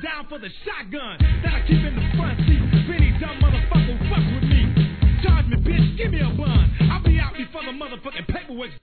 down for the shotgun that I keep in the front seat. If any dumb motherfucker fuck with me, charge me, bitch, give me a bun. I'll be out before the motherfucking paperwork.